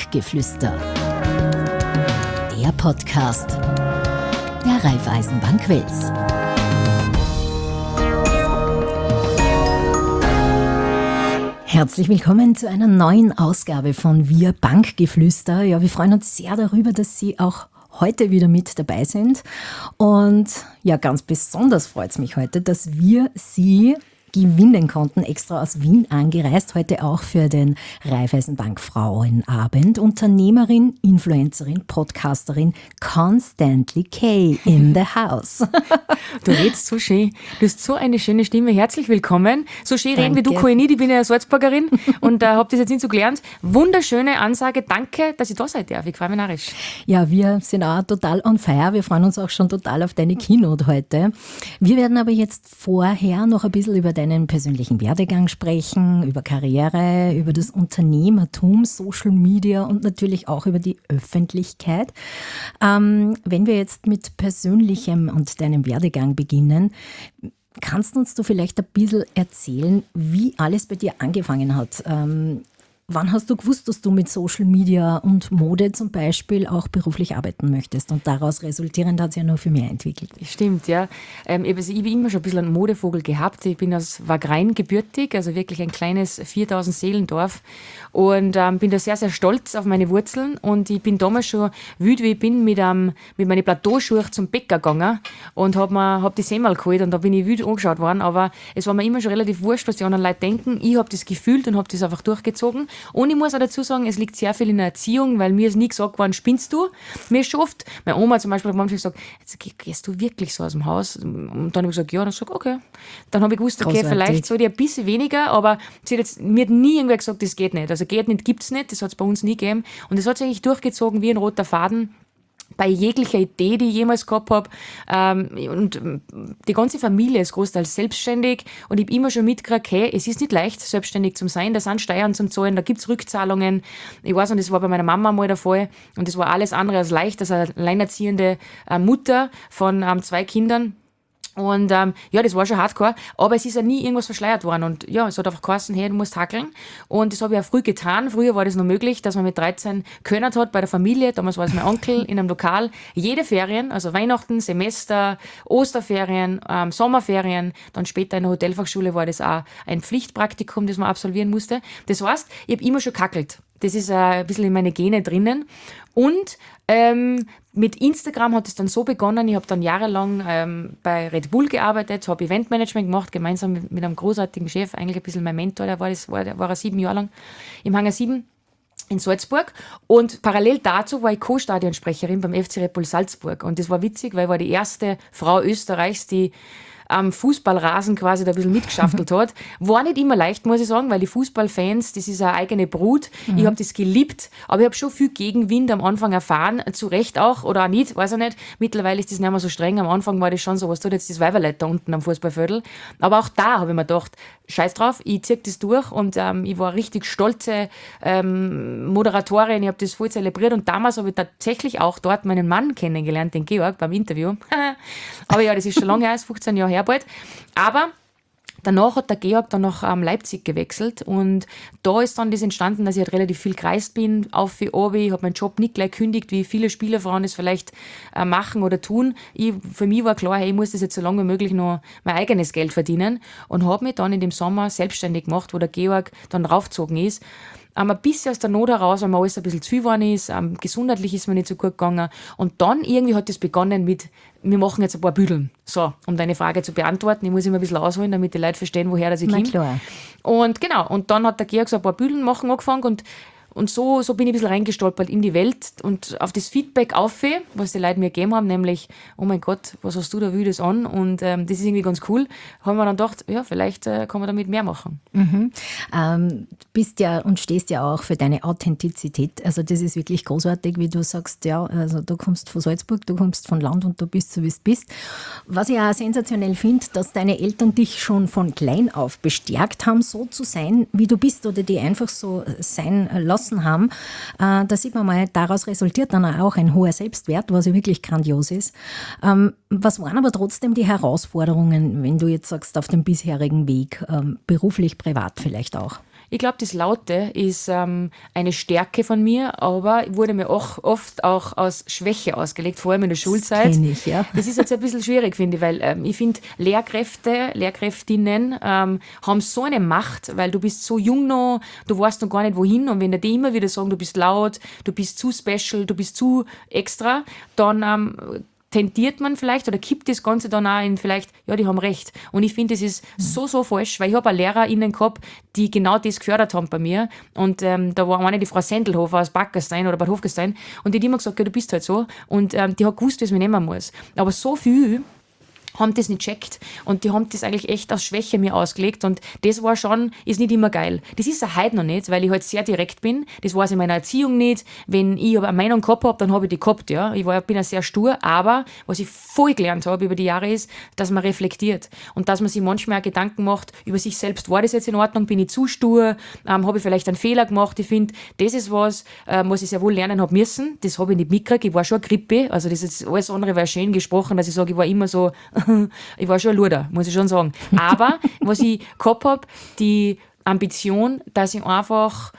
Bankgeflüster. Der Podcast der Raiffeisenbank Wels. Herzlich willkommen zu einer neuen Ausgabe von Wir Bankgeflüster. Ja, wir freuen uns sehr darüber, dass Sie auch heute wieder mit dabei sind. Und ja, ganz besonders freut es mich heute, dass wir Sie gewinnen konnten, extra aus Wien angereist, heute auch für den Raiffeisenbank Frauenabend. Unternehmerin, Influencerin, Podcasterin Constantly K in the house. Du redest so schön. Du hast so eine schöne Stimme. Herzlich willkommen. So schön reden wie du Danke. kann ich nicht. Ich bin ja Salzburgerin und habe das jetzt nicht so gelernt. Wunderschöne Ansage. Danke, dass ich da sein darf. Ich freue mich narrisch. Ja, wir sind auch total on fire. Wir freuen uns auch schon total auf deine Keynote heute. Wir werden aber jetzt vorher noch ein bisschen über deinen persönlichen Werdegang sprechen, über Karriere, über das Unternehmertum, Social Media und natürlich auch über die Öffentlichkeit. Wenn wir jetzt mit Persönlichem und deinem Werdegang beginnen, kannst uns du vielleicht ein bisschen erzählen, wie alles bei dir angefangen hat? Wann hast du gewusst, dass du mit Social Media und Mode zum Beispiel auch beruflich arbeiten möchtest? Und daraus resultierend hat es ja noch viel mehr entwickelt. Stimmt, ja. Ich habe immer schon ein bisschen einen Modevogel gehabt. Ich bin aus Wagrain gebürtig, also wirklich ein kleines 4000 Seelendorf und bin da sehr, sehr stolz auf meine Wurzeln. Und ich bin damals schon wild, wie ich bin, mit meinen Plateauschuhen zum Bäcker gegangen und hab die Semmel geholt und da bin ich wild angeschaut worden. Aber es war mir immer schon relativ wurscht, was die anderen Leute denken. Ich habe das gefühlt und habe das einfach durchgezogen. Und ich muss auch dazu sagen, es liegt sehr viel in der Erziehung, weil mir ist nie gesagt worden, spinnst du? Mir ist schon oft, meine Oma zum Beispiel hat manchmal gesagt, jetzt gehst du wirklich so aus dem Haus? Und dann habe ich gesagt, ja, und dann habe ich gesagt, okay. Dann habe ich gewusst, okay, Großartig. vielleicht sollte ich ein bisschen weniger, aber mir hat nie irgendwer gesagt, das geht nicht. Also geht nicht, gibt's nicht, das hat es bei uns nie gegeben. Und das hat sich eigentlich durchgezogen wie ein roter Faden bei jeglicher Idee, die ich jemals gehabt habe. Und die ganze Familie ist großteils selbstständig und ich habe immer schon mitgekriegt, hey, es ist nicht leicht, selbstständig zu sein. Da sind Steuern zum Zahlen, da gibt's Rückzahlungen. Ich weiß noch, das war bei meiner Mama mal der Fall und das war alles andere als leicht, als eine alleinerziehende Mutter von 2 Kindern. Und ja, das war schon hardcore, aber es ist ja nie irgendwas verschleiert worden. Und ja, es hat einfach geheißen, hey, du musst hackeln. Und das habe ich auch früh getan. Früher war das noch möglich, dass man mit 13 gehört hat bei der Familie. Damals war es mein Onkel in einem Lokal. Jede Ferien, also Weihnachten, Semester, Osterferien, Sommerferien, dann später in der Hotelfachschule war das auch ein Pflichtpraktikum, das man absolvieren musste. Das heißt, ich habe immer schon kackelt. Das ist ein bisschen in meine Gene drinnen. Und mit Instagram hat es dann so begonnen, ich habe dann jahrelang bei Red Bull gearbeitet, habe Eventmanagement gemacht, gemeinsam mit einem großartigen Chef, eigentlich ein bisschen mein Mentor, der war er 7 Jahre lang im Hangar 7 in Salzburg. Und parallel dazu war ich Co-Stadionsprecherin beim FC Red Bull Salzburg. Und das war witzig, weil ich war die erste Frau Österreichs, die am Fußballrasen quasi da ein bisschen mitgeschaftelt hat. War nicht immer leicht, muss ich sagen, weil die Fußballfans, das ist eine eigene Brut. Ich habe das geliebt, aber ich habe schon viel Gegenwind am Anfang erfahren, zu Recht auch, oder auch nicht, weiß ich nicht. Mittlerweile ist das nicht mehr so streng. Am Anfang war das schon so, was tut jetzt das Weiberleut da unten am Fußballviertel. Aber auch da habe ich mir gedacht, scheiß drauf, ich zieh das durch und ich war richtig stolze Moderatorin, ich habe das voll zelebriert und damals habe ich tatsächlich auch dort meinen Mann kennengelernt, den Georg, beim Interview. Aber ja, das ist schon lange her, ist 15 Jahre her bald. Aber danach hat der Georg dann nach Leipzig gewechselt und da ist dann das entstanden, dass ich halt relativ viel gereist bin, auf wie obi. Ich habe meinen Job nicht gleich gekündigt, wie viele Spielerfrauen es vielleicht machen oder tun. Für mich war klar, hey, ich muss das jetzt so lange wie möglich noch mein eigenes Geld verdienen und habe mich dann in dem Sommer selbstständig gemacht, wo der Georg dann raufgezogen ist. Ein bisschen aus der Not heraus, weil mir alles ein bisschen zu viel geworden ist, gesundheitlich ist mir nicht so gut gegangen. Und dann irgendwie hat das begonnen mit, wir machen jetzt ein paar Büdeln. So, um deine Frage zu beantworten, ich muss immer ein bisschen ausholen, damit die Leute verstehen, woher das ich komme. Klar. Und genau, und dann hat der Georg so ein paar Büdeln machen angefangen und so bin ich ein bisschen reingestolpert in die Welt und auf das Feedback auf, was die Leute mir gegeben haben, nämlich, oh mein Gott, was hast du da Wildes an? Und das ist irgendwie ganz cool. Haben wir dann gedacht, ja, vielleicht kann man damit mehr machen. Du bist ja und stehst ja auch für deine Authentizität. Also das ist wirklich großartig, wie du sagst, ja, also du kommst von Salzburg, du kommst von Land und du bist so, wie du bist. Was ich auch sensationell finde, dass deine Eltern dich schon von klein auf bestärkt haben, so zu sein, wie du bist oder die einfach so sein lassen haben. Da sieht man mal, daraus resultiert dann auch ein hoher Selbstwert, was ja wirklich grandios ist. Was waren aber trotzdem die Herausforderungen, wenn du jetzt sagst, auf dem bisherigen Weg, beruflich, privat vielleicht auch? Ich glaube, das Laute ist eine Stärke von mir, aber wurde mir auch oft auch aus Schwäche ausgelegt, vor allem in der Schulzeit. Das kenn ich, ja. Das ist jetzt ein bisschen schwierig, finde ich, weil ich finde, Lehrkräftinnen haben so eine Macht, weil du bist so jung noch, du weißt noch gar nicht wohin, und wenn die immer wieder sagen, du bist laut, du bist zu special, du bist zu extra, dann tendiert man vielleicht oder kippt das Ganze dann auch in vielleicht, ja, die haben recht. Und ich finde, das ist so falsch, weil ich habe auch LehrerInnen gehabt, die genau das gefördert haben bei mir. Und da war eine, die Frau Sendelhofer aus Backerstein oder Bad Hofgestein, und die hat immer gesagt, ja, du bist halt so. Und die hat gewusst, wie es mir nehmen muss. Aber so viel haben das nicht checkt, und die haben das eigentlich echt aus Schwäche mir ausgelegt, und das war schon, ist nicht immer geil. Das ist auch heute noch nicht, weil ich halt sehr direkt bin. Das war es in meiner Erziehung nicht. Wenn ich aber eine Meinung gehabt habe, dann habe ich die gehabt, ja. Bin ja sehr stur, aber was ich voll gelernt habe über die Jahre ist, dass man reflektiert und dass man sich manchmal auch Gedanken macht über sich selbst. War das jetzt in Ordnung? Bin ich zu stur? Habe ich vielleicht einen Fehler gemacht? Ich finde, das ist was ich sehr wohl lernen habe müssen. Das habe ich nicht mitgekriegt. Ich war schon eine Grippe, also das ist alles andere war schön gesprochen, dass ich sage, ich war immer so ich war schon ein Luder, muss ich schon sagen. Aber was ich gehabt habe, die Ambition, dass ich einfach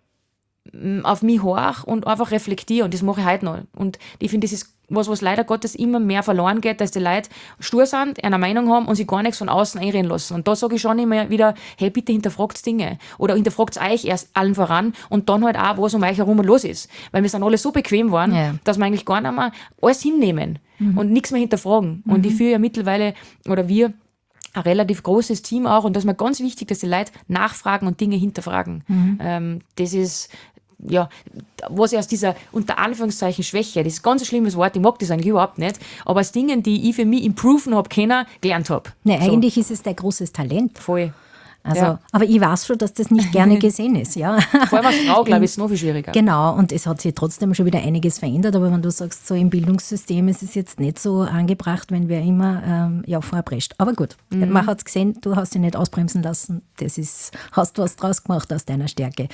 auf mich horch und einfach reflektiere, und das mache ich heute noch. Und ich finde, das ist was leider Gottes immer mehr verloren geht, dass die Leute stur sind, eine Meinung haben und sich gar nichts von außen einreden lassen. Und da sage ich schon immer wieder, hey, bitte hinterfragt Dinge. Oder hinterfragt euch erst allen voran und dann halt auch, was um euch herum los ist. Weil wir sind alle so bequem geworden, dass wir eigentlich gar nicht mehr alles hinnehmen und nichts mehr hinterfragen. Und ich führe ja mittlerweile, oder wir, ein relativ großes Team auch, und das ist mir ganz wichtig, dass die Leute nachfragen und Dinge hinterfragen. Das ist ja, was ich aus dieser, unter Anführungszeichen, Schwäche, das ist ganz ein schlimmes Wort, ich mag das eigentlich überhaupt nicht, aber aus Dingen, die ich für mich improven habe können, gelernt habe. Ne, eigentlich ist es dein großes Talent. Voll. Also, Ja. aber ich weiß schon, dass das nicht gerne gesehen ist, ja. Vor allem als Frau, glaube ich, ist es noch viel schwieriger. Genau, und es hat sich trotzdem schon wieder einiges verändert, aber wenn du sagst, so im Bildungssystem ist es jetzt nicht so angebracht, wenn wer immer vorprescht. Aber gut, man hat es gesehen, du hast dich nicht ausbremsen lassen, hast was draus gemacht aus deiner Stärke.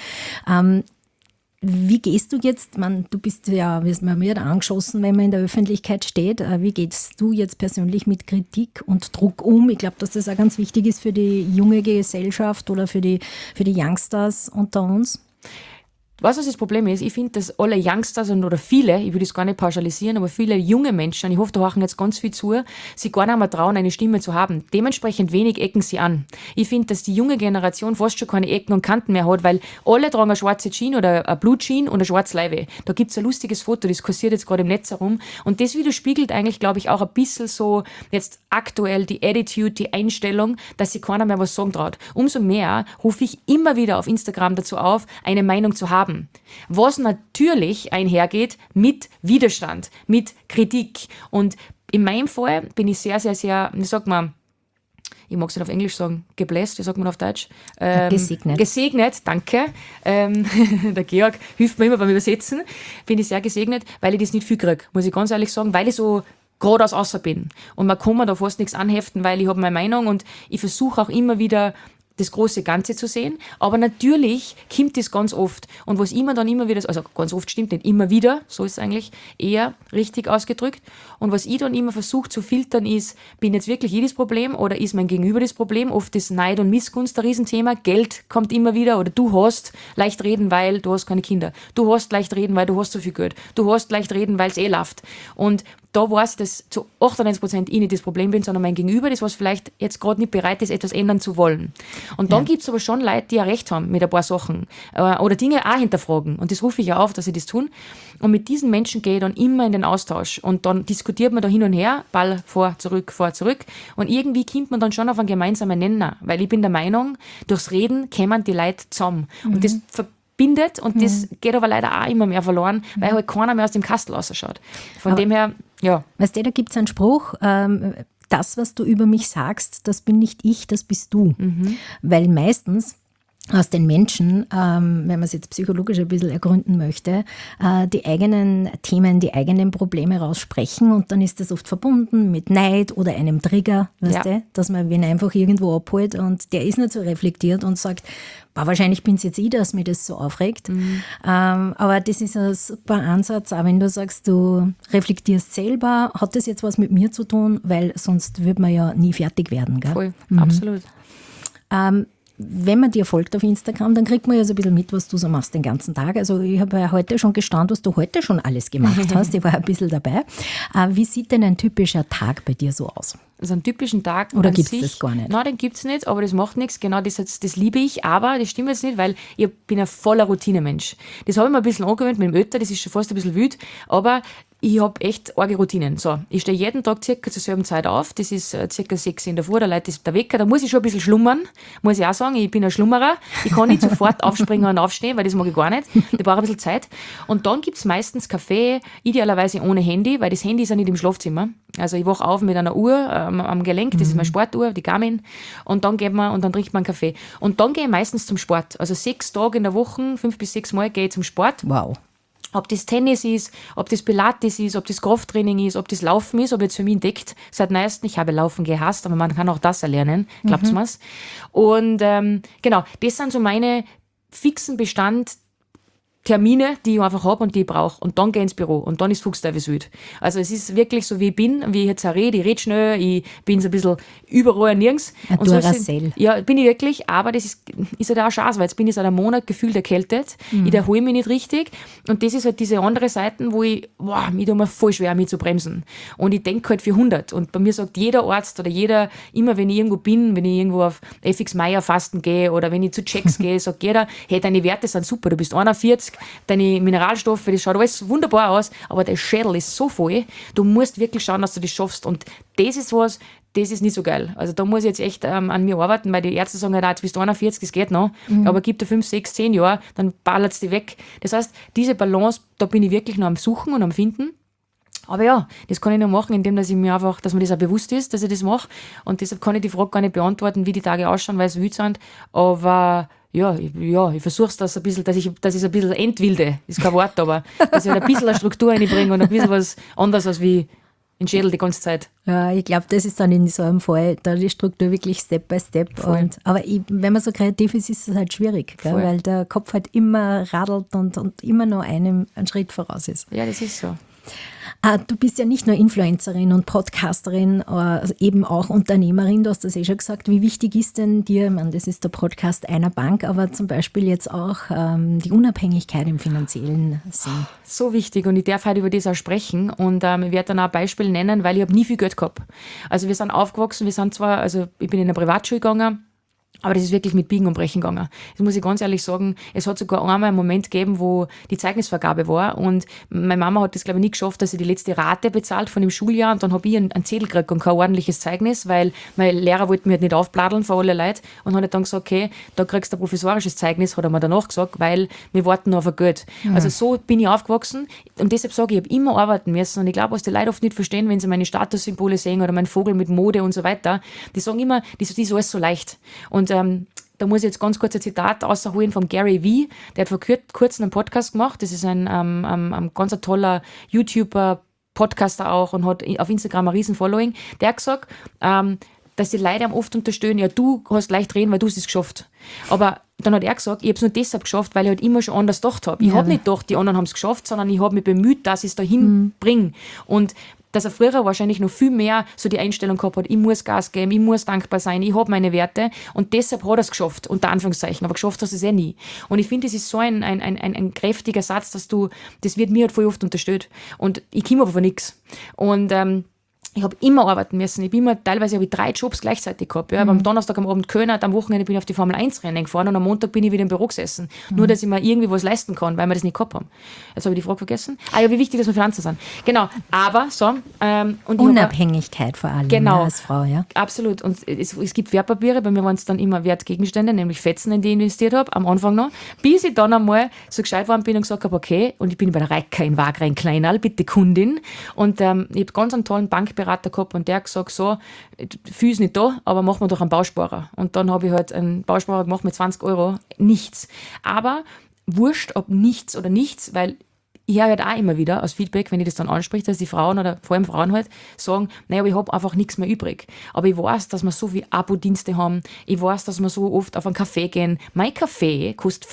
Wie gehst du jetzt, du bist ja, man wird angeschossen, wenn man in der Öffentlichkeit steht, wie gehst du jetzt persönlich mit Kritik und Druck um? Ich glaube, dass das auch ganz wichtig ist für die junge Gesellschaft oder für die Youngsters unter uns. Weißt du, was das Problem ist? Ich finde, dass alle Youngsters oder viele, ich will das gar nicht pauschalisieren, aber viele junge Menschen, ich hoffe, da hören jetzt ganz viel zu, sich gar nicht mehr trauen, eine Stimme zu haben. Dementsprechend wenig ecken sie an. Ich finde, dass die junge Generation fast schon keine Ecken und Kanten mehr hat, weil alle tragen eine schwarze Jeans oder eine Blue Jeans und eine schwarze Leibe. Da gibt es ein lustiges Foto, das kursiert jetzt gerade im Netz herum, und das widerspiegelt eigentlich, glaube ich, auch ein bisschen so jetzt aktuell die Attitude, die Einstellung, dass sich keiner mehr was sagen traut. Umso mehr rufe ich immer wieder auf Instagram dazu auf, eine Meinung zu haben. Was natürlich einhergeht mit Widerstand, mit Kritik. Und in meinem Fall bin ich sehr, sehr, sehr, wie sagt man, ich mag es nicht auf Englisch sagen, geblessed, wie sagt man auf Deutsch? Gesegnet. Gesegnet, danke. Der Georg hilft mir immer beim Übersetzen. Bin ich sehr gesegnet, weil ich das nicht viel kriege, muss ich ganz ehrlich sagen, weil ich so geradeaus außer bin. Und man kann mir da fast nichts anheften, weil ich habe meine Meinung, und ich versuche auch immer wieder, das große Ganze zu sehen. Aber natürlich kommt das ganz oft. Und was immer dann immer wieder, also ganz oft stimmt nicht, immer wieder, so ist es eigentlich eher richtig ausgedrückt. Und was ich dann immer versuche zu filtern ist, bin jetzt wirklich ich das Problem oder ist mein Gegenüber das Problem? Oft ist Neid und Missgunst ein Riesenthema. Geld kommt immer wieder, oder du hast leicht reden, weil du hast keine Kinder. Du hast leicht reden, weil du hast so viel Geld. Du hast leicht reden, weil es läuft. Und da weiß ich, dass zu 98% ich nicht das Problem bin, sondern mein Gegenüber, das was vielleicht jetzt gerade nicht bereit ist, etwas ändern zu wollen. Und dann gibt es aber schon Leute, die ja recht haben mit ein paar Sachen oder Dinge auch hinterfragen. Und das rufe ich ja auf, dass sie das tun. Und mit diesen Menschen gehe ich dann immer in den Austausch. Und dann diskutiert man da hin und her, Ball vor, zurück. Und irgendwie kommt man dann schon auf einen gemeinsamen Nenner. Weil ich bin der Meinung, durchs Reden kämen die Leute zusammen. Und das verbindet, und das geht aber leider auch immer mehr verloren, weil halt keiner mehr aus dem Kastel rausschaut. Von dem her, ja. Weißt du, da gibt es einen Spruch, das, was du über mich sagst, das bin nicht ich, das bist du. Weil meistens aus den Menschen, wenn man es jetzt psychologisch ein bisschen ergründen möchte, die eigenen Themen, die eigenen Probleme raussprechen, und dann ist das oft verbunden mit Neid oder einem Trigger, weißt du, dass man wen einfach irgendwo abholt und der ist nicht so reflektiert und sagt, wahrscheinlich bin es jetzt ich, dass mich das so aufregt. Aber das ist ein super Ansatz, auch wenn du sagst, du reflektierst selber, hat das jetzt was mit mir zu tun, weil sonst würde man ja nie fertig werden. Gell? Voll, absolut. wenn man dir folgt auf Instagram, dann kriegt man ja so ein bisschen mit, was du so machst den ganzen Tag. Also ich habe ja heute schon gestaunt, was du heute schon alles gemacht hast. Ich war ein bisschen dabei. Wie sieht denn ein typischer Tag bei dir so aus? Also einen typischen Tag. Oder gibt es das gar nicht? Nein, den gibt es nicht, aber das macht nichts. Genau, das liebe ich, aber das stimmt jetzt nicht, weil ich bin ein voller Routinemensch. Das habe ich mir ein bisschen angewöhnt mit dem Ötter, das ist schon fast ein bisschen wild, aber ich habe echt arge Routinen. So, ich stehe jeden Tag circa zur selben Zeit auf, das ist circa 6 in der Früh, da läutet der Wecker, da muss ich schon ein bisschen schlummern, muss ich auch sagen, ich bin ein Schlummerer, ich kann nicht sofort aufspringen und aufstehen, weil das mag ich gar nicht, ich brauche ein bisschen Zeit. Und dann gibt es meistens Kaffee, idealerweise ohne Handy, weil das Handy ist ja nicht im Schlafzimmer. Also ich wache auf mit einer Uhr am Gelenk, das ist meine Sportuhr, die Garmin, und dann trinkt man einen Kaffee. Und dann gehe ich meistens zum Sport. Also 6 Tage in der Woche, 5 bis 6 Mal gehe ich zum Sport. Wow. Ob das Tennis ist, ob das Pilates ist, ob das Krafttraining ist, ob das Laufen ist, habe ich jetzt für mich entdeckt. Seit neuestem, ich habe Laufen gehasst, aber man kann auch das erlernen, glaubt's mir's. Und genau, das sind so meine fixen Termine, die ich einfach habe und die ich brauche. Und dann gehe ich ins Büro und dann ist Fuchsteufelswild. Also es ist wirklich so, wie ich bin, wie ich jetzt auch rede. Ich rede schnell, ich bin so ein bisschen überall und nirgends. Ein Duracell. Ja, bin ich wirklich, aber das ist halt auch schade, weil jetzt bin ich seit einem Monat gefühlt erkältet. Ich erhole mich nicht richtig. Und das ist halt diese andere Seite, wo ich tue mir voll schwer, mich zu bremsen. Und ich denke halt für 100. Und bei mir sagt jeder Arzt oder jeder, immer wenn ich irgendwo bin, wenn ich irgendwo auf FX Meyer Fasten gehe oder wenn ich zu Checks gehe, sagt jeder, hey, deine Werte sind super, du bist 41, deine Mineralstoffe, das schaut alles wunderbar aus, aber der Schädel ist so voll, du musst wirklich schauen, dass du das schaffst. Und das ist was, das ist nicht so geil. Also da muss ich jetzt echt an mir arbeiten, weil die Ärzte sagen halt, jetzt bist du 41, das geht noch, aber gib dir 5, 6, 10 Jahre, dann ballert es dich weg. Das heißt, diese Balance, da bin ich wirklich noch am Suchen und am Finden. Aber ja, das kann ich nur machen, indem dass mir das auch bewusst ist, dass ich das mache. Und deshalb kann ich die Frage gar nicht beantworten, wie die Tage ausschauen, weil es wild sind. Aber ich versuche es das ein bisschen, dass ich es ein bisschen entwilde. Ist kein Wort, aber dass ich halt ein bisschen eine Struktur reinbringe und ein bisschen was anderes als wie in Schädel die ganze Zeit. Ja, ich glaube, das ist dann in so einem Fall, da die Struktur wirklich Step by Step. Aber wenn man so kreativ ist, ist es halt schwierig, gell? Weil der Kopf halt immer radelt und immer noch einen Schritt voraus ist. Ja, das ist so. Du bist ja nicht nur Influencerin und Podcasterin, also eben auch Unternehmerin, du hast das schon gesagt. Wie wichtig ist denn dir, ich meine, das ist der Podcast einer Bank, aber zum Beispiel jetzt auch die Unabhängigkeit im finanziellen Sinn? So wichtig und ich darf heute über das auch sprechen und ich werde dann auch Beispiele nennen, weil ich habe nie viel Geld gehabt. Also wir sind aufgewachsen, ich bin in eine Privatschule gegangen, aber das ist wirklich mit Biegen und Brechen gegangen. Das muss ich ganz ehrlich sagen. Es hat sogar einmal einen Moment gegeben, wo die Zeugnisvergabe war und meine Mama hat das, glaube ich, nicht geschafft, dass sie die letzte Rate bezahlt von dem Schuljahr und dann habe ich einen Zettel gekriegt und kein ordentliches Zeugnis, weil mein Lehrer wollte mich halt nicht aufbladeln vor alle Leute und hat dann gesagt, okay, da kriegst du ein provisorisches Zeugnis, hat er mir danach gesagt, weil wir warten noch auf ein Geld. Also so bin ich aufgewachsen und deshalb sage ich, ich habe immer arbeiten müssen und ich glaube, was die Leute oft nicht verstehen, wenn sie meine Statussymbole sehen oder meinen Vogel mit Mode und so weiter, die sagen immer, das ist alles so leicht. Und da muss ich jetzt ganz kurz ein Zitat rausholen vom Gary Vee. Der hat vor kurzem einen Podcast gemacht. Das ist ein ganz toller YouTuber, Podcaster auch und hat auf Instagram ein riesen Following. Der hat gesagt, dass die Leute ihm oft unterstellen, ja, du hast leicht reden, weil du es geschafft. Aber dann hat er gesagt, ich habe es nur deshalb geschafft, weil ich halt immer schon anders gedacht habe. Ich habe nicht gedacht, die anderen haben es geschafft, sondern ich habe mich bemüht, dass ich es dahin bringe. Und dass er früher wahrscheinlich noch viel mehr so die Einstellung gehabt hat, ich muss Gas geben, ich muss dankbar sein, ich habe meine Werte und deshalb hat er es geschafft, unter Anführungszeichen, aber geschafft hast du es eh nie. Und ich finde, das ist so ein kräftiger Satz, das wird mir halt voll oft unterstellt und ich komme aber von nichts. Und ich habe immer arbeiten müssen. Teilweise habe ich 3 Jobs gleichzeitig gehabt. Ja. Am Donnerstag am Abend Köln, am Wochenende bin ich auf die Formel 1 Rennen gefahren und am Montag bin ich wieder im Büro gesessen. Nur, dass ich mir irgendwie was leisten kann, weil wir das nicht gehabt haben. Jetzt habe ich die Frage vergessen. Ja, wie wichtig, dass wir Finanzen sind. Genau. Aber so. Und Unabhängigkeit vor allem, genau, als Frau, ja. Absolut. Und es gibt Wertpapiere, bei mir waren es dann immer Wertgegenstände, nämlich Fetzen, in die ich investiert habe, am Anfang noch. Bis ich dann einmal so gescheit worden bin und gesagt habe, okay, und ich bin bei der Reika in Wagrain Kleinal, bitte Kundin. Und ich habe ganz einen tollen Bankberater gehabt und der hat gesagt, so, viel ist nicht da, aber machen wir doch einen Bausparer. Und dann habe ich halt einen Bausparer gemacht mit 20 Euro, nichts. Aber wurscht, ob nichts oder nichts, weil ich höre halt auch immer wieder aus Feedback, wenn ich das dann anspreche, dass die Frauen oder vor allem Frauen halt sagen, naja, aber ich habe einfach nichts mehr übrig. Aber ich weiß, dass wir so viele Abo-Dienste haben. Ich weiß, dass wir so oft auf einen Kaffee gehen. Mein Kaffee kostet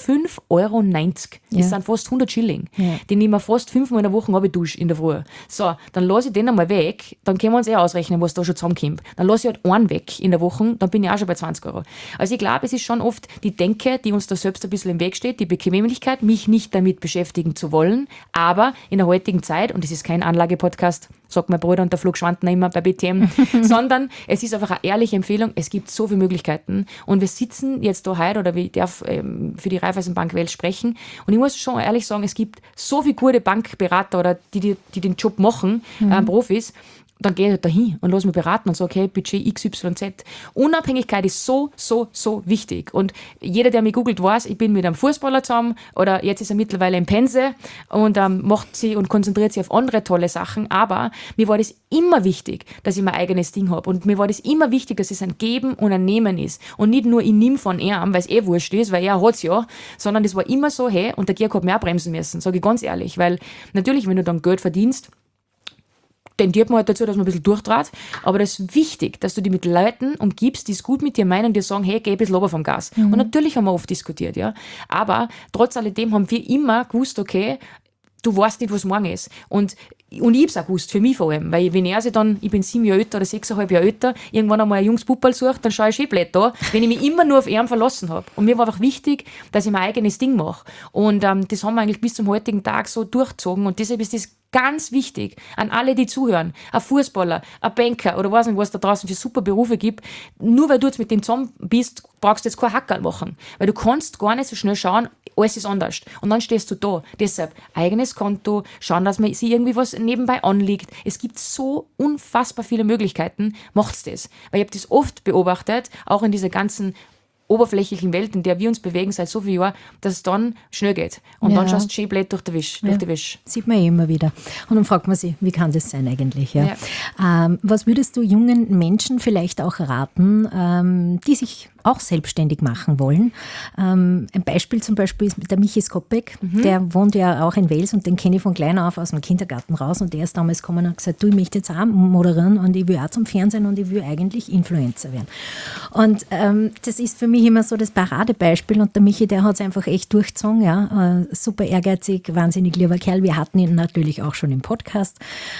5,90 €. Das sind fast 100 Schilling. Ja. Den nehmen wir fast 5-mal in der Woche Dusche in der Früh. So, dann lasse ich den einmal weg, dann können wir uns ausrechnen, was da schon zusammenkommt. Dann lasse ich halt einen weg in der Woche, dann bin ich auch schon bei 20 €. Also ich glaube, es ist schon oft die Denke, die uns da selbst ein bisschen im Weg steht, die Bequemlichkeit, mich nicht damit beschäftigen zu wollen, aber in der heutigen Zeit, und das ist kein Anlagepodcast, sagt mein Bruder und der Flug Schwantner immer bei BTM, sondern es ist einfach eine ehrliche Empfehlung, es gibt so viele Möglichkeiten und wir sitzen jetzt da heute, oder ich darf für die Raiffeisenbank Welt sprechen, und ich muss schon ehrlich sagen, es gibt so viele gute Bankberater oder die den Job machen, Profis. Dann gehe ich halt dahin und lasse mich beraten und sage, okay, Budget XYZ. Unabhängigkeit ist so, so, so wichtig. Und jeder, der mich googelt, weiß, ich bin mit einem Fußballer zusammen oder jetzt ist er mittlerweile im Pense und macht sie und konzentriert sich auf andere tolle Sachen. Aber mir war das immer wichtig, dass ich mein eigenes Ding habe. Und mir war das immer wichtig, dass es ein Geben und ein Nehmen ist. Und nicht nur, ich nehme von ihm, weil es wurscht ist, weil er hat es ja, sondern das war immer so, hey, und der Georg hat mich auch bremsen müssen, sage ich ganz ehrlich. Weil natürlich, wenn du dann Geld verdienst, tendiert man halt dazu, dass man ein bisschen durchdreht. Aber das ist wichtig, dass du dich mit Leuten umgibst, die es gut mit dir meinen und dir sagen, hey, geh ein bisschen runter vom Gas. Und natürlich haben wir oft diskutiert, ja. Aber trotz alledem haben wir immer gewusst, okay, du weißt nicht, was morgen ist. Und ich hab's auch gewusst, für mich vor allem. Weil wenn er sich dann, ich bin 7 Jahre älter oder 6,5 Jahre älter, irgendwann einmal ein junges Puppal sucht, dann schaue ich schön blöd da, wenn ich mich immer nur auf ihn verlassen habe. Und mir war einfach wichtig, dass ich mein eigenes Ding mache. Und das haben wir eigentlich bis zum heutigen Tag so durchgezogen. Und deshalb ist das ganz wichtig an alle, die zuhören. Ein Fußballer, ein Banker oder weiß nicht, was da draußen für super Berufe gibt. Nur weil du jetzt mit dem zusammen bist, brauchst du jetzt kein Hackerl machen. Weil du kannst gar nicht so schnell schauen, alles ist anders. Und dann stehst du da. Deshalb eigenes Konto, schauen, dass man sich irgendwie was nebenbei anliegt. Es gibt so unfassbar viele Möglichkeiten. Macht's das. Weil ich habe das oft beobachtet, auch in dieser ganzen oberflächlichen Welt, in der wir uns bewegen seit so vielen Jahren, dass es dann schnell geht. Und dann schaust du schön blöd durch die Wisch. Sieht man immer wieder. Und dann fragt man sich, wie kann das sein eigentlich? Ja? Was würdest du jungen Menschen vielleicht auch raten, die sich auch selbstständig machen wollen? Ein Beispiel zum Beispiel ist der Michi Skopek, der wohnt ja auch in Wels und den kenne ich von klein auf aus dem Kindergarten raus und der ist damals gekommen und hat gesagt, du, ich möchte jetzt auch moderieren und ich will auch zum Fernsehen und ich will eigentlich Influencer werden. Und das ist für mich immer so das Paradebeispiel und der Michi, der hat es einfach echt durchgezogen, ja, super ehrgeizig, wahnsinnig lieber Kerl, wir hatten ihn natürlich auch schon im Podcast.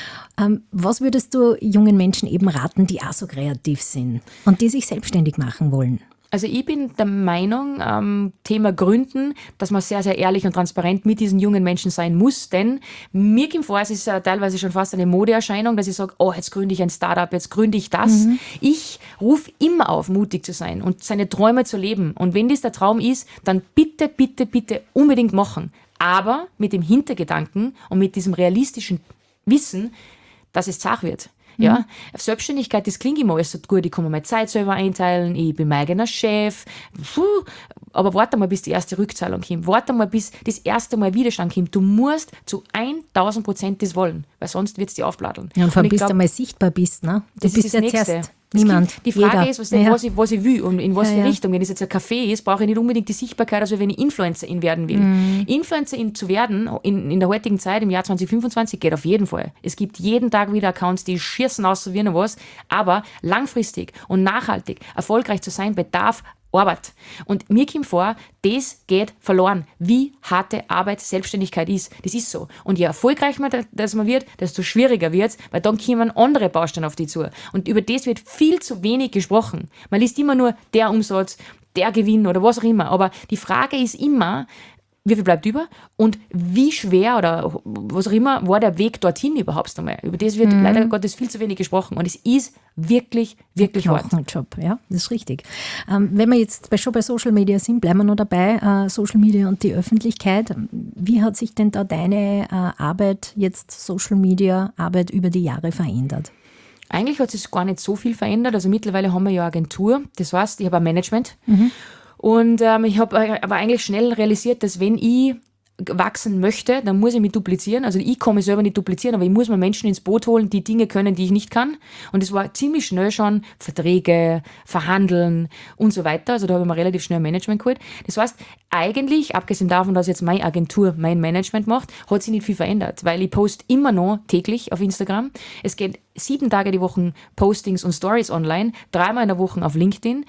Was würdest du jungen Menschen eben raten, die auch so kreativ sind und die sich selbstständig machen wollen? Also ich bin der Meinung, Thema Gründen, dass man sehr, sehr ehrlich und transparent mit diesen jungen Menschen sein muss, denn mir kommt vor, es ist teilweise schon fast eine Modeerscheinung, dass ich sage, oh, jetzt gründe ich ein Startup, jetzt gründe ich das. Ich rufe immer auf, mutig zu sein und seine Träume zu leben. Und wenn das der Traum ist, dann bitte, bitte, bitte unbedingt machen. Aber mit dem Hintergedanken und mit diesem realistischen Wissen, dass es zart wird. Ja, Selbstständigkeit, das klingt immer alles so gut, ich kann mir meine Zeit selber einteilen, ich bin mein eigener Chef, aber warte mal, bis die erste Rückzahlung kommt, warte mal, bis das erste Mal Widerstand kommt. Du musst zu 1000% das wollen, weil sonst wird es dir aufbladeln. Ja, und vor allem bis du mal sichtbar bist, ne? Du bist ja zuerst niemand. Die Frage ist, was ich will und in was für Richtung. Wenn es jetzt ein Café ist, brauche ich nicht unbedingt die Sichtbarkeit, also wenn ich Influencerin werden will. Influencerin zu werden in der heutigen Zeit, im Jahr 2025, geht auf jeden Fall. Es gibt jeden Tag wieder Accounts, die schießen aus so wie noch was, aber langfristig und nachhaltig erfolgreich zu sein, bedarf Arbeit. Und mir kommt vor, das geht verloren, wie harte Arbeit Selbstständigkeit ist. Das ist so. Und je erfolgreicher man wird, desto schwieriger wird es, weil dann kommen andere Bausteine auf die zu. Und über das wird viel zu wenig gesprochen. Man liest immer nur der Umsatz, der Gewinn oder was auch immer. Aber die Frage ist immer, wie viel bleibt über und wie schwer oder was auch immer war der Weg dorthin überhaupt einmal. Über das wird leider Gottes viel zu wenig gesprochen und es ist wirklich, wirklich hart. Job, ja, das ist richtig. Wenn wir jetzt schon bei Social Media sind, bleiben wir noch dabei, Social Media und die Öffentlichkeit. Wie hat sich denn da deine Arbeit, jetzt Social Media Arbeit über die Jahre verändert? Eigentlich hat sich gar nicht so viel verändert. Also mittlerweile haben wir ja eine Agentur, das heißt, ich habe ein Management. Und ich habe aber eigentlich schnell realisiert, dass wenn ich wachsen möchte, dann muss ich mich duplizieren. Also ich kann mich selber nicht duplizieren, aber ich muss mir Menschen ins Boot holen, die Dinge können, die ich nicht kann. Und es war ziemlich schnell schon Verträge, Verhandeln und so weiter. Also da habe ich mir relativ schnell Management geholt. Das heißt, eigentlich, abgesehen davon, dass jetzt meine Agentur mein Management macht, hat sich nicht viel verändert, weil ich poste immer noch täglich auf Instagram. Es geht 7 Tage die Woche Postings und Stories online, 3-mal in der Woche auf LinkedIn,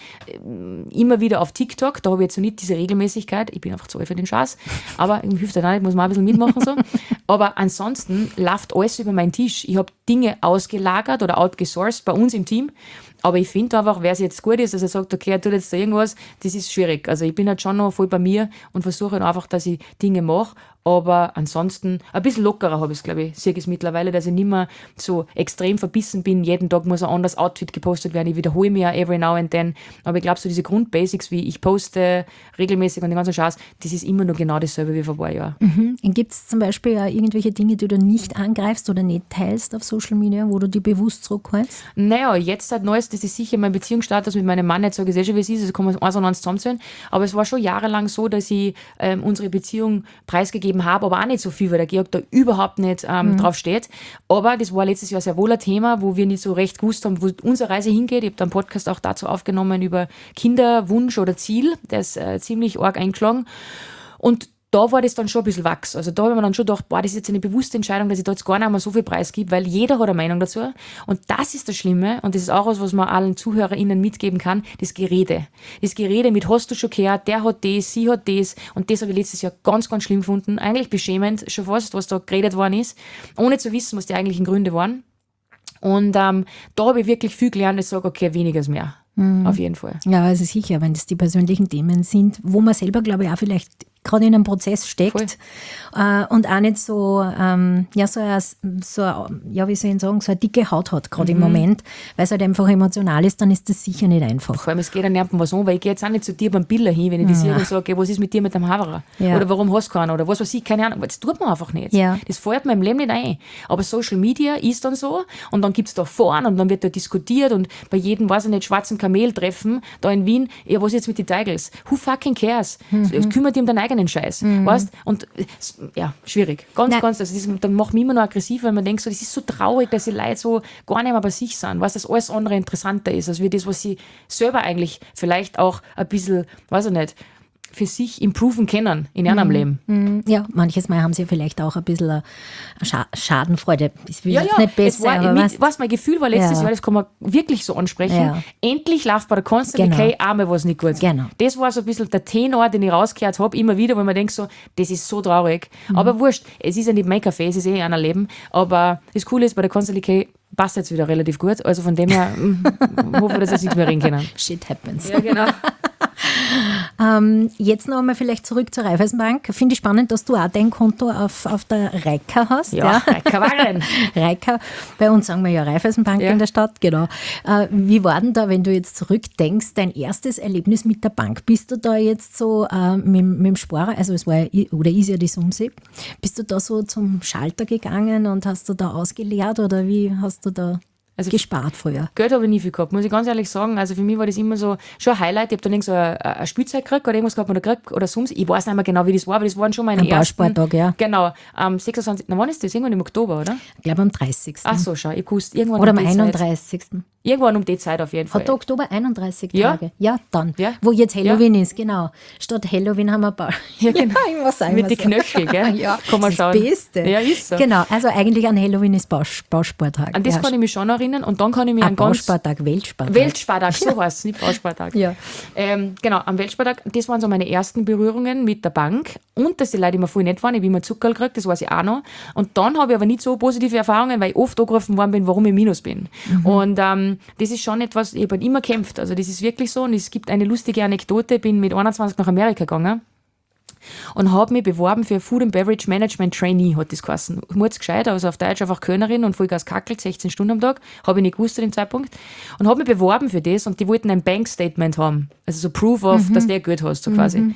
immer wieder auf TikTok, da habe ich jetzt so nicht diese Regelmäßigkeit, ich bin einfach zu alt für den Schatz, aber hilft ja nicht, muss man ein bisschen mitmachen so. Aber ansonsten läuft alles über meinen Tisch. Ich habe Dinge ausgelagert oder outgesourced bei uns im Team, aber ich finde einfach, wer es jetzt gut ist, dass er sagt, okay, er tut jetzt da irgendwas, das ist schwierig. Also ich bin halt schon noch voll bei mir und versuche halt einfach, dass ich Dinge mache, aber ansonsten ein bisschen lockerer habe ich es, glaube ich, sehe ich es mittlerweile, dass ich nicht mehr so extrem verbissen bin. Jeden Tag muss ein anderes Outfit gepostet werden. Ich wiederhole mich ja every now and then. Aber ich glaube, so diese Grundbasics, wie ich poste regelmäßig und den ganzen Schatz, das ist immer noch genau dasselbe wie vor ein paar Jahren. Gibt es zum Beispiel auch irgendwelche Dinge, die du nicht angreifst oder nicht teilst auf Social Media, wo du die bewusst zurückhältst? Naja, jetzt seit Neues, das ist sicher mein Beziehungsstatus mit meinem Mann, jetzt sage ich es schon, wie es ist, also kann man eins und eins zusammenzählen. Aber es war schon jahrelang so, dass ich unsere Beziehung preisgegeben habe, aber auch nicht so viel, weil der Georg da überhaupt nicht drauf steht. Aber das war letztes Jahr sehr wohl ein Thema, wo wir nicht so recht gewusst haben, wo unsere Reise hingeht. Ich habe da einen Podcast auch dazu aufgenommen über Kinderwunsch oder Ziel. Der ist ziemlich arg eingeschlagen. Und da war das dann schon ein bisschen Wachs. Also da habe ich mir dann schon gedacht, boah, das ist jetzt eine bewusste Entscheidung, dass ich da jetzt gar nicht mehr so viel Preis gebe, weil jeder hat eine Meinung dazu. Und das ist das Schlimme und das ist auch was man allen ZuhörerInnen mitgeben kann, das Gerede. Das Gerede mit hast du schon gehört, der hat das, sie hat das und das habe ich letztes Jahr ganz, ganz schlimm gefunden. Eigentlich beschämend schon fast, was da geredet worden ist, ohne zu wissen, was die eigentlichen Gründe waren. Und da habe ich wirklich viel gelernt, dass ich sage, okay, weniger ist mehr. Auf jeden Fall. Ja, also sicher, wenn das die persönlichen Themen sind, wo man selber, glaube ich, auch vielleicht gerade in einem Prozess steckt und auch nicht so, wie soll ich sagen, so eine dicke Haut hat, gerade im Moment, weil es halt einfach emotional ist, dann ist das sicher nicht einfach. Vor allem, es geht ja niemandem was an, weil ich gehe jetzt auch nicht zu dir beim Biller hin, wenn ich das sehe und sage, okay, was ist mit dir mit dem Haverer? Ja. Oder warum hast du keinen? Oder was weiß ich, keine Ahnung. Das tut man einfach nicht. Ja. Das fällt mir im Leben nicht ein. Aber Social Media ist dann so und dann gibt es da vorn und dann wird da diskutiert und bei jedem, weiß ich nicht, schwarzen Kameltreffen da in Wien, ja, was ist jetzt mit den Teigels? Who fucking cares? Kümmert dich um deinen eigenen Scheiß. Weißt? Und ja, schwierig. Ganz, also dann macht mich immer noch aggressiv, weil man denkt, so, das ist so traurig, dass die Leute so gar nicht mehr bei sich sind. Weißt, dass alles andere interessanter ist, als wie das, was sie selber eigentlich vielleicht auch ein bisschen, weiß ich nicht, für sich improven können in ihrem Leben. Ja, manches Mal haben sie vielleicht auch ein bisschen eine Schadenfreude. Das will jetzt nicht besser, was mein Gefühl war letztes Jahr, das kann man wirklich so ansprechen. Ja. Endlich läuft bei der Constant Decay einmal was nicht gut. Genau. Das war so ein bisschen der Tenor, den ich rausgehört habe, immer wieder, wo man denkt so, das ist so traurig. Aber wurscht, es ist ja nicht mein Café, es ist eh einer Leben. Aber das Coole ist, bei der Constant Decay passt jetzt wieder relativ gut. Also von dem her hoffe ich, dass wir jetzt nichts mehr reden können. Shit happens. Ja, genau. Jetzt noch einmal vielleicht zurück zur Raiffeisenbank. Finde ich spannend, dass du auch dein Konto auf der Reika hast. Ja, Reika waren. Reika, bei uns sagen wir ja Raiffeisenbank in der Stadt, genau. Wie war denn da, wenn du jetzt zurückdenkst, dein erstes Erlebnis mit der Bank? Bist du da jetzt so mit dem Sparer, also es war ja, oder ist ja die Sumse, bist du da so zum Schalter gegangen und hast du da ausgeleert oder wie hast du da gespart früher? Geld habe ich nie viel gehabt, muss ich ganz ehrlich sagen. Also für mich war das immer so schon ein Highlight. Ich habe dann irgend so ein Spielzeug gekriegt oder irgendwas gehabt oder sonst. Ich weiß nicht mehr genau, wie das war, aber das waren schon meine ersten. Bauspartag, ja. Genau. Am 26. Wann ist das? Irgendwann im Oktober, oder? Ich glaube am 30. Ach so, schau. Ich wusste irgendwann oder am 31. Irgendwann um die Zeit auf jeden Fall. Hat der Oktober 31 Ja. Tage? Ja, dann. Ja. Wo jetzt Halloween ist, genau. Statt Halloween haben wir Ja, genau. ich muss sagen, mit den Knöchel, gell? Ja, kann man schauen. Das Beste. Ja, ist so. Genau, also eigentlich an Halloween ist Bauspartag. An das kann ich mich schon erinnern und dann kann ich mich an Bauspartag, Weltspartag. Weltspartag, so heißt es, nicht Bauspartag. Ja. Genau, am Weltspartag, das waren so meine ersten Berührungen mit der Bank und dass die Leute immer voll nett waren, ich habe immer Zuckerl gekriegt, das weiß ich auch noch. Und dann habe ich aber nicht so positive Erfahrungen, weil ich oft angerufen worden bin, warum ich Minus bin. Und das ist schon etwas, ich habe halt immer gekämpft, also das ist wirklich so und es gibt eine lustige Anekdote, ich bin mit 21 nach Amerika gegangen und habe mich beworben für Food and Beverage Management Trainee, hat das geheißen. Gescheit, also auf Deutsch einfach Kölnerin und Vollgas kackelt, 16 Stunden am Tag, habe ich nicht gewusst zu dem Zeitpunkt und habe mich beworben für das und die wollten ein Bankstatement haben, also so Proof of, dass der Geld hast, so quasi.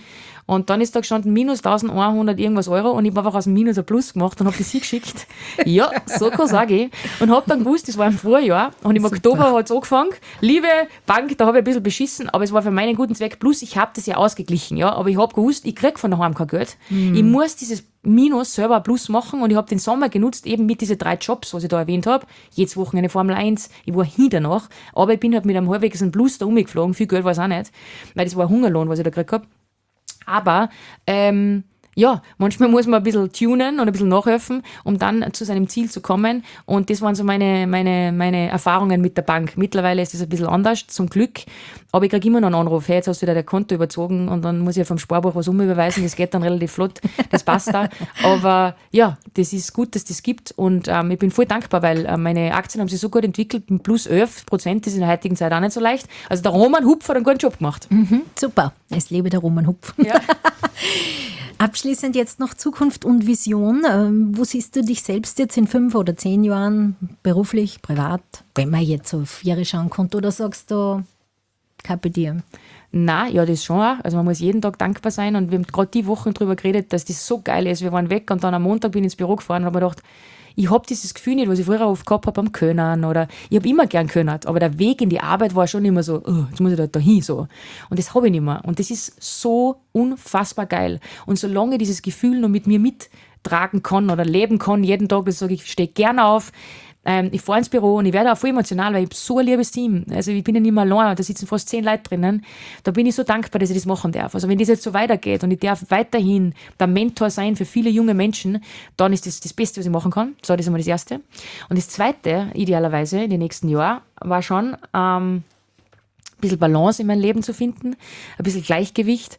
Und dann ist da gestanden minus 1100 irgendwas Euro und ich habe einfach aus dem Minus ein Plus gemacht und habe das hingeschickt. Ja, so kann sage ich. Und habe dann gewusst, das war im Vorjahr und im Oktober hat es angefangen. Liebe Bank, da habe ich ein bisschen beschissen, aber es war für meinen guten Zweck. Plus, ich habe das ja ausgeglichen, ja. Aber ich habe gewusst, ich kriege von daheim kein Geld. Ich muss dieses Minus selber Plus machen und ich habe den Sommer genutzt, eben mit diesen 3 Jobs, was ich da erwähnt habe. Jedes Wochenende Formel 1, ich war hin danach, aber ich bin halt mit einem halbwegs einen Plus da umgeflogen, viel Geld war es auch nicht, weil das war ein Hungerlohn, was ich da gekriegt habe. Aber ja, manchmal muss man ein bisschen tunen und ein bisschen nachhelfen, um dann zu seinem Ziel zu kommen. Und das waren so meine Erfahrungen mit der Bank. Mittlerweile ist das ein bisschen anders, zum Glück. Aber ich kriege immer noch einen Anruf, hey, jetzt hast du wieder dein Konto überzogen und dann muss ich vom Sparbuch was umüberweisen. Das geht dann relativ flott, das passt da. Aber ja, das ist gut, dass das gibt. Und ich bin voll dankbar, weil meine Aktien haben sich so gut entwickelt. Mit plus 11%, das ist in der heutigen Zeit auch nicht so leicht. Also der Roman Hupf hat einen guten Job gemacht. Super, es lebe der Roman Hupf. Ja. Abschließend jetzt noch Zukunft und Vision. Wo siehst du dich selbst jetzt in 5 oder 10 Jahren, beruflich, privat, wenn man jetzt auf Jahre schauen konnte, oder sagst du, Carpe diem? Nein, ja, das schon auch. Also man muss jeden Tag dankbar sein und wir haben gerade die Wochen darüber geredet, dass das so geil ist. Wir waren weg und dann am Montag bin ich ins Büro gefahren und habe mir gedacht, ich habe dieses Gefühl nicht, was ich früher oft gehabt habe am Können oder ich habe immer gern können, aber der Weg in die Arbeit war schon immer so, oh, jetzt muss ich da hin so. Und das habe ich nicht mehr. Und das ist so unfassbar geil. Und solange ich dieses Gefühl noch mit mir mittragen kann oder leben kann, jeden Tag, das sage ich, stehe gerne auf, ich fahre ins Büro und ich werde auch voll emotional, weil ich habe so ein liebes Team. Also ich bin ja nicht mehr allein, da sitzen fast 10 Leute drinnen. Da bin ich so dankbar, dass ich das machen darf. Also wenn das jetzt so weitergeht und ich darf weiterhin der Mentor sein für viele junge Menschen, dann ist das das Beste, was ich machen kann. So, das ist einmal das Erste. Und das Zweite, idealerweise in den nächsten Jahren, war schon ein bisschen Balance in meinem Leben zu finden, ein bisschen Gleichgewicht.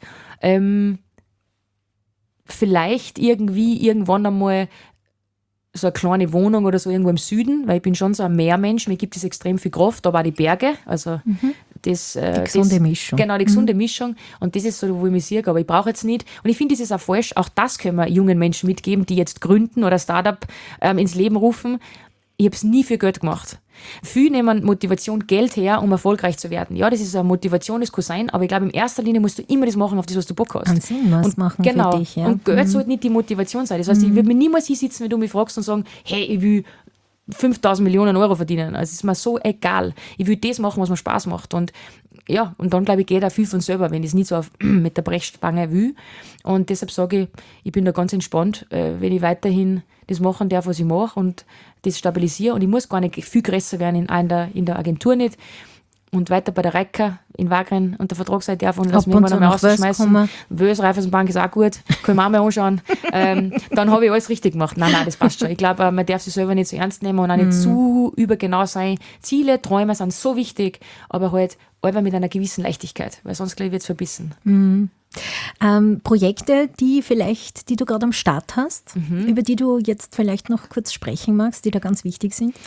Vielleicht irgendwann einmal so eine kleine Wohnung oder so irgendwo im Süden, weil ich bin schon so ein Meermensch, mir gibt es extrem viel Kraft, aber auch die Berge, also Die gesunde Mischung. Genau, die gesunde Mischung und das ist so, wo ich mich sehe, aber ich brauche jetzt nicht, und ich finde, das ist auch falsch, auch das können wir jungen Menschen mitgeben, die jetzt gründen oder Startup ins Leben rufen. Ich habe es nie für Geld gemacht. Viele nehmen Motivation, Geld her, um erfolgreich zu werden. Ja, das ist eine Motivation, das kann sein, aber ich glaube, in erster Linie musst du immer das machen, auf das, was du Bock hast. Einen Sinn was machen genau, für dich. Ja. Und Geld sollte nicht die Motivation sein. Das heißt, ich würde mir niemals hinsitzen, wenn du mich fragst und sagen, hey, ich will 5.000 Millionen Euro verdienen. Also es ist mir so egal. Ich will das machen, was mir Spaß macht. Und ja, und dann glaube ich, geht auch viel von selber, wenn ich es nicht so mit der Brechstange will. Und deshalb sage ich, ich bin da ganz entspannt, wenn ich weiterhin das machen darf, was ich mache und das stabilisiere. Und ich muss gar nicht viel größer werden in der Agentur nicht. Und weiter bei der Reiker in Wagram und der Vertragsseite darf und lass mich irgendwann einmal rausschmeißen. Wös Raiffeisenbank ist auch gut, können wir auch mal anschauen. Dann habe ich alles richtig gemacht. Nein, das passt schon. Ich glaube, man darf sich selber nicht so ernst nehmen und auch nicht zu übergenau sein. Ziele, Träume sind so wichtig, aber halt einfach mit einer gewissen Leichtigkeit, weil sonst, glaube ich, wird es verbissen. Projekte, die du gerade am Start hast, über die du jetzt vielleicht noch kurz sprechen magst, die da ganz wichtig sind?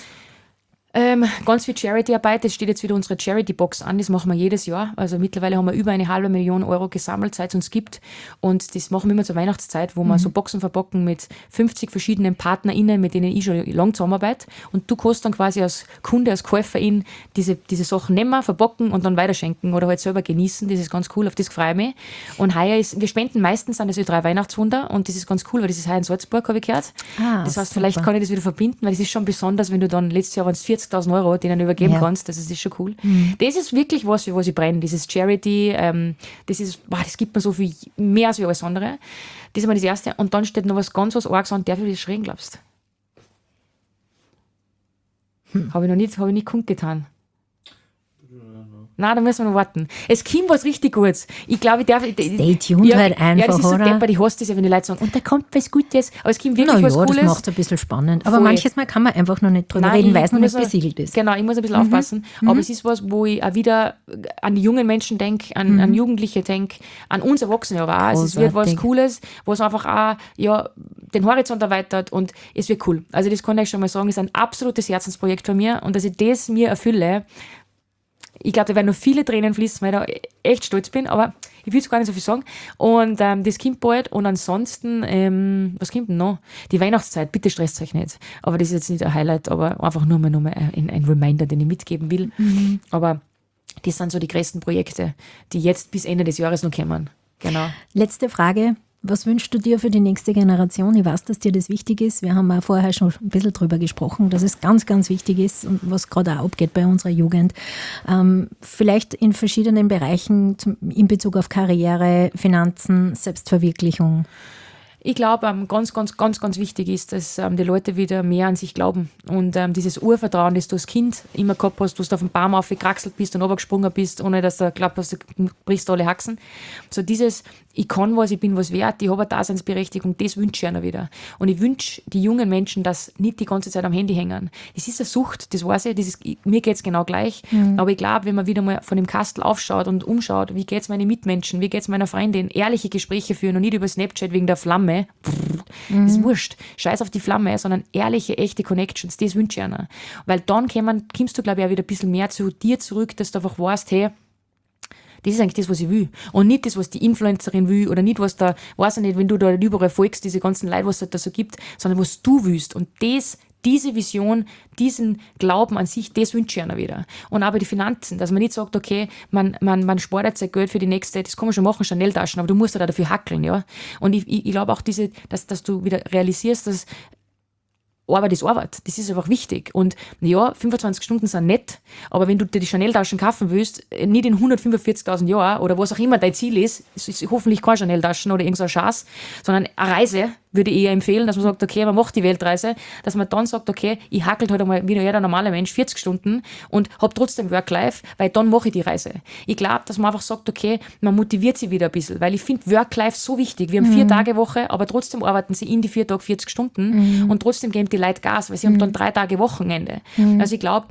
Ganz viel Charity-Arbeit, es steht jetzt wieder unsere Charity-Box an, das machen wir jedes Jahr. Also mittlerweile haben wir über 500.000 Euro gesammelt, seit es uns gibt. Und das machen wir immer zur Weihnachtszeit, wo wir so Boxen verpacken mit 50 verschiedenen PartnerInnen, mit denen ich schon lange zusammenarbeite. Und du kannst dann quasi als Kunde, als Käuferin diese Sachen nehmen, verpacken und dann weiterschenken oder halt selber genießen. Das ist ganz cool, auf das freue ich mich. Und heuer wir spenden meistens an das Ö3 Weihnachtswunder und das ist ganz cool, weil das ist heuer in Salzburg, habe ich gehört. Das heißt, super. vielleicht kann ich das wieder verbinden, weil das ist schon besonders, wenn du dann letztes Jahr waren es 40.000 Euro, denen übergeben kannst. Das ist schon cool. Das ist wirklich was, für was ich brenne. Dieses Charity, das gibt mir so viel mehr als alles andere. Das ist mal das Erste. Und dann steht noch was ganz Arges an. Darf ich das schreien, glaubst du? Habe ich nicht kundgetan. Nein, da müssen wir noch warten. Es kommt was richtig Gutes. Ich glaube, ich darf... Stay tuned halt einfach, das ist so oder? deppert, ich hasse das ja, wenn die Leute sagen, und da kommt was Gutes. Aber es kommt wirklich was Cooles. Das macht es ein bisschen spannend. Aber Voll. manches Mal kann man einfach noch nicht drüber reden, weil es noch nicht besiegelt ist. Genau, ich muss ein bisschen aufpassen. Aber es ist was, wo ich auch wieder an die jungen Menschen denke, an Jugendliche denke, an uns Erwachsene aber auch. Es wird was Cooles, was einfach auch den Horizont erweitert und es wird cool. Also das kann ich schon mal sagen, ist ein absolutes Herzensprojekt von mir und dass ich das mir erfülle, ich glaube, da werden noch viele Tränen fließen, weil ich da echt stolz bin, aber ich will jetzt gar nicht so viel sagen. Und das kommt bald. Und ansonsten, was kommt denn noch? Die Weihnachtszeit, bitte stresst euch nicht. Aber das ist jetzt nicht ein Highlight, aber einfach nur mal ein Reminder, den ich mitgeben will. Aber das sind so die größten Projekte, die jetzt bis Ende des Jahres noch kommen. Genau. Letzte Frage. Was wünschst du dir für die nächste Generation? Ich weiß, dass dir das wichtig ist. Wir haben auch vorher schon ein bisschen drüber gesprochen, dass es ganz, ganz wichtig ist und was gerade auch abgeht bei unserer Jugend. Vielleicht in verschiedenen Bereichen in Bezug auf Karriere, Finanzen, Selbstverwirklichung. Ich glaube, ganz, ganz, ganz, ganz wichtig ist, dass die Leute wieder mehr an sich glauben. Und dieses Urvertrauen, das du als Kind immer gehabt hast, wo du auf den Baum aufgekraxelt bist und runtergesprungen bist, ohne dass du glaubt hast, du brichst alle Haxen. So dieses, ich kann was, ich bin was wert, ich habe eine Daseinsberechtigung, das wünsche ich einer wieder. Und ich wünsche die jungen Menschen, dass nicht die ganze Zeit am Handy hängen. Das ist eine Sucht, das weiß ich, mir geht es genau gleich. Aber ich glaube, wenn man wieder mal von dem Kastel aufschaut und umschaut, wie geht es meinen Mitmenschen, wie geht es meiner Freundin, ehrliche Gespräche führen und nicht über Snapchat wegen der Flamme. Das ist wurscht. Scheiß auf die Flamme, sondern ehrliche, echte Connections, das wünsche ich einer. Weil dann kommst du, glaube ich, auch wieder ein bisschen mehr zu dir zurück, dass du einfach weißt, hey, das ist eigentlich das, was ich will. Und nicht das, was die Influencerin will oder nicht, was da, weiß ich nicht, wenn du da überall folgst, diese ganzen Leute, was es da so gibt, sondern was du willst. Und diese Vision, diesen Glauben an sich, das wünsche ich einer wieder. Und auch bei den Finanzen, dass man nicht sagt, okay, man spart jetzt sein Geld für die nächste, das kann man schon machen, Chanel-Taschen, aber du musst ja dafür hackeln, ja. Und ich glaube auch dass du wieder realisierst, dass Arbeit ist Arbeit. Das ist einfach wichtig. Und ja, 25 Stunden sind nett, aber wenn du dir die Chanel-Taschen kaufen willst, nicht in 145.000 Jahren oder was auch immer dein Ziel ist, es ist hoffentlich keine Chanel-Taschen oder irgendein Schatz, sondern eine Reise, würde ich eher empfehlen, dass man sagt, okay, man macht die Weltreise, dass man dann sagt, okay, ich hackelt halt einmal wie jeder normale Mensch 40 Stunden und habe trotzdem Work-Life, weil dann mache ich die Reise. Ich glaube, dass man einfach sagt, okay, man motiviert sich wieder ein bisschen, weil ich finde Work-Life so wichtig. Wir haben 4-Tage-Woche, aber trotzdem arbeiten sie in die 4 Tage 40 Stunden und trotzdem geben die Leute Gas, weil sie haben dann 3 Tage Wochenende. Also ich glaube,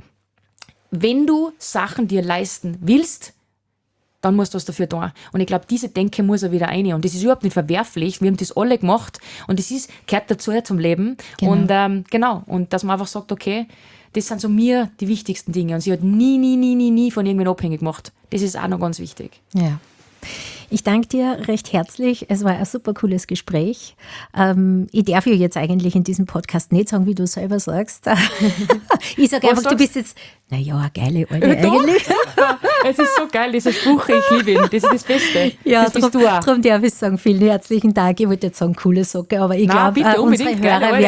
wenn du Sachen dir leisten willst, dann musst du was dafür tun. Und ich glaube, diese Denke muss er wieder rein. Und das ist überhaupt nicht verwerflich. Wir haben das alle gemacht. Und das gehört dazu zum Leben. Genau. Und Und dass man einfach sagt, okay, das sind so mir die wichtigsten Dinge. Und sie hat nie von irgendwen abhängig gemacht. Das ist auch noch ganz wichtig. Ja. Ich danke dir recht herzlich. Es war ein super cooles Gespräch. Ich darf ja jetzt eigentlich in diesem Podcast nicht sagen, wie du selber sagst. Ich sage einfach, du bist jetzt, naja, eine geile Alte eigentlich. Es ist so geil, dieser Spruch, ich liebe ihn. Das ist das Beste. Ja, das bist du auch. Darum darf ich sagen, vielen herzlichen Dank. Ich wollte jetzt sagen, coole Socke, aber ich glaube, unsere Hörer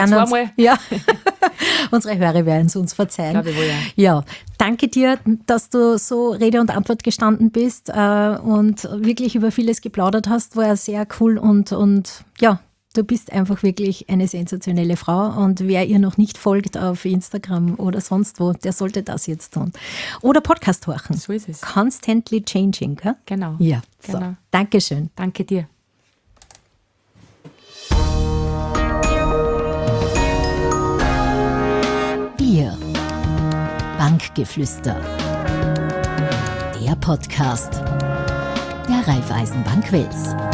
werden es uns verzeihen. Glaube ich wohl, ja, danke dir, dass du so Rede und Antwort gestanden bist und wirklich über vieles geplaudert hast. War sehr cool und ja, du bist einfach wirklich eine sensationelle Frau und wer ihr noch nicht folgt auf Instagram oder sonst wo, der sollte das jetzt tun. Oder Podcast horchen. So ist es. Constantly changing, gell? Genau. Ja, so. Genau. Dankeschön. Danke dir. Wir. Bankgeflüster. Der Podcast der Raiffeisenbank Wels.